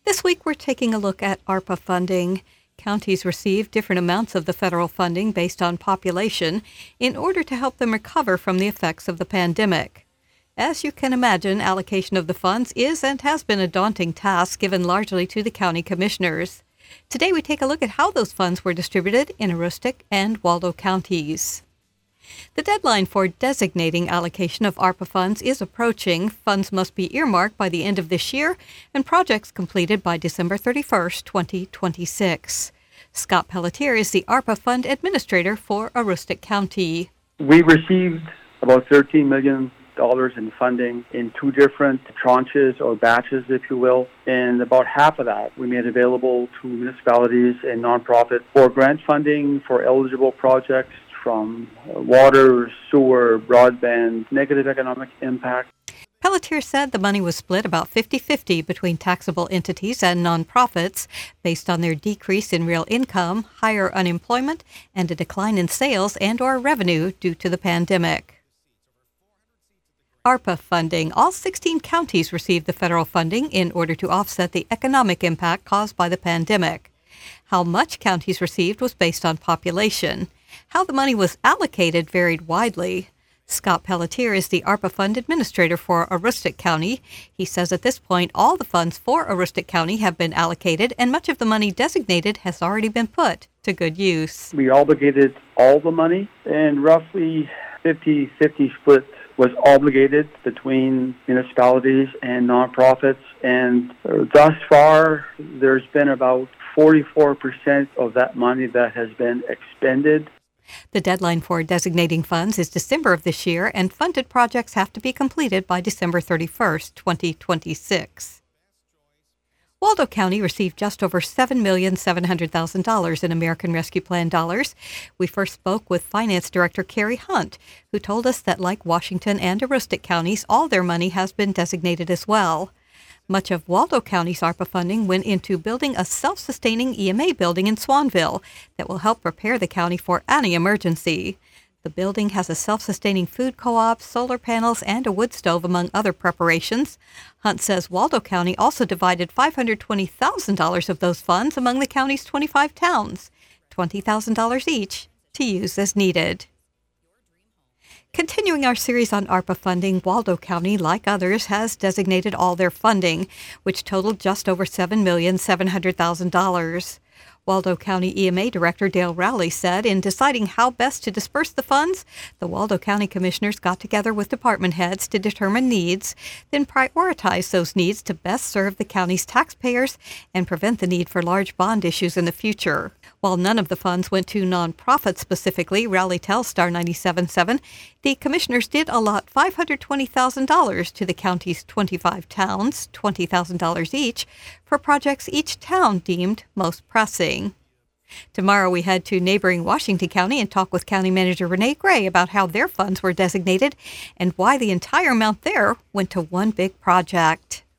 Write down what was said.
This week, we're taking a look at ARPA funding. Counties receive different amounts of the federal funding based on population in order to help them recover from the effects of the pandemic. As you can imagine, allocation of the funds is and has been a daunting task given largely to the county commissioners. Today, we take a look at how those funds were distributed in Aroostook and Waldo counties. The deadline for designating allocation of ARPA funds is approaching. Funds must be earmarked by the end of this year and projects completed by December 31st, 2026. Scott Pelletier is the ARPA Fund Administrator for Aroostook County. We received about $13 million in funding in two different tranches or batches, if you will, and about half of that we made available to municipalities and nonprofits for grant funding for eligible projects from water, sewer, broadband, negative economic impact. Pelletier said the money was split about 50-50 between taxable entities and nonprofits based on their decrease in real income, higher unemployment, and a decline in sales and/or revenue due to the pandemic. ARPA funding. All 16 counties received the federal funding in order to offset the economic impact caused by the pandemic. How much counties received was based on population. How the money was allocated varied widely. Scott Pelletier is the ARPA Fund Administrator for Aroostook County. He says at this point all the funds for Aroostook County have been allocated and much of the money designated has already been put to good use. We obligated all the money, and roughly 50-50 split was obligated between municipalities and nonprofits, and thus far there's been about 44% of that money that has been expended. The deadline for designating funds is December of this year, and funded projects have to be completed by December 31st, 2026. Waldo County received just over $7,700,000 in American Rescue Plan dollars. We first spoke with Finance Director Carrie Hunt, who told us that like Washington and Aroostook counties, all their money has been designated as well. Much of Waldo County's ARPA funding went into building a self-sustaining EMA building in Swanville that will help prepare the county for any emergency. The building has a self-sustaining food co-op, solar panels, and a wood stove, among other preparations. Hunt says Waldo County also divided $520,000 of those funds among the county's 25 towns, $20,000 each, to use as needed. Continuing our series on ARPA funding, Waldo County, like others, has designated all their funding, which totaled just over $7,700,000. Waldo County EMA Director Dale Rowley said in deciding how best to disperse the funds, the Waldo County Commissioners got together with department heads to determine needs, then prioritize those needs to best serve the county's taxpayers and prevent the need for large bond issues in the future. While none of the funds went to nonprofits specifically, Rowley tells Star 97.7, the commissioners did allot $520,000 to the county's 25 towns, $20,000 each, for projects each town deemed most pressing. Tomorrow we head to neighboring Washington County and talk with County Manager Renee Gray about how their funds were designated and why the entire amount there went to one big project.